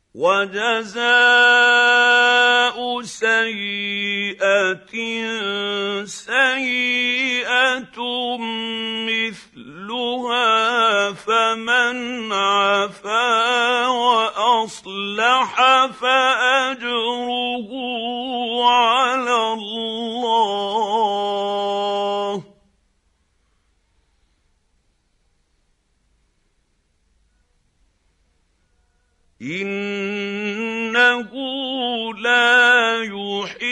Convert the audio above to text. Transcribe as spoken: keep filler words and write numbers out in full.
وَجَزَاءُ سَيِّئَةٍ سَيِّئَةٌ مِّثْلُهَا ۖ فَمَنْ عَفَا وَأَصْلَحَ فَأَجْرُهُ عَلَى اللَّهِ ۚ إِنَّهُ لَا يُحِبُّ